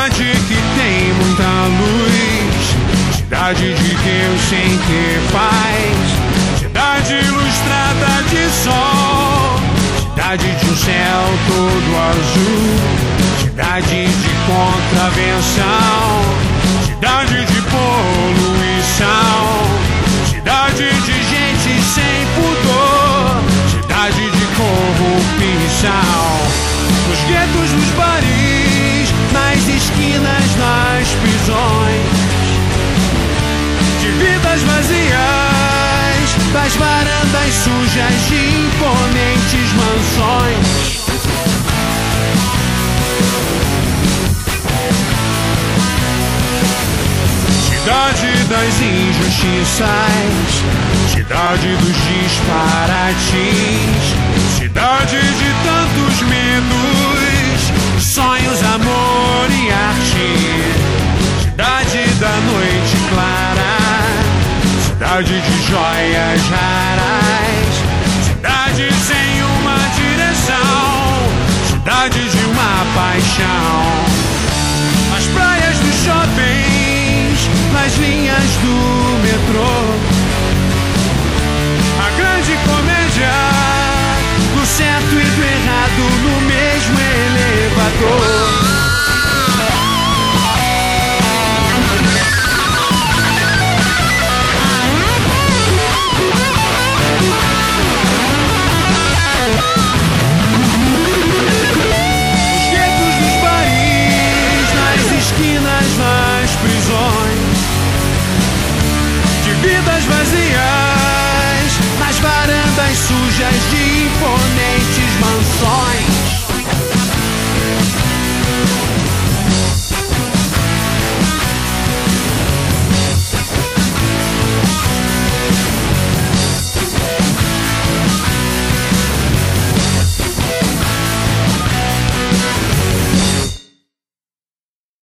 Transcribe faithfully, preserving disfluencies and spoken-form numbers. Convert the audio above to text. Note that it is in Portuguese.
Cidade que tem muita luz, cidade de Deus sem ter paz, cidade ilustrada de sol, cidade de um céu todo azul, cidade de contravenção, cidade de poluição, cidade de gente sem pudor, cidade de corrupção. Nos guetos, nos bares, nas esquinas, nas prisões, de vidas vazias, das varandas sujas de imponentes mansões. Cidade das injustiças, cidade dos disparates, cidade de tantos medos, sonhos, amor e arte, cidade da noite clara, cidade de joias raras, cidade sem uma direção, cidade de uma paixão. As praias dos shoppings, nas linhas do metrô, a grande comédia do certo e do errado no mesmo elevador. Nos guetos, nos bares, nas esquinas, nas prisões, de vidas vazias, nas varandas sujas de